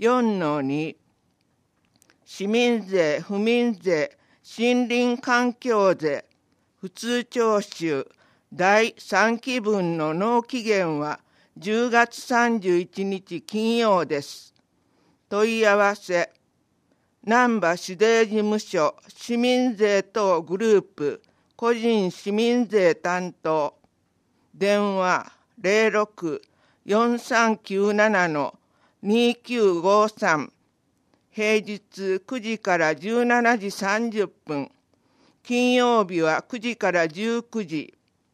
4-2 市民税、府民税、森林環境税、普通徴収第3期分の納期限は10月31日金曜です。問い合わせ、難波市税事務所市民税等グループ個人市民税担当、電話06-4397-2953、平日9時から17時30分、金曜日は9時から19時、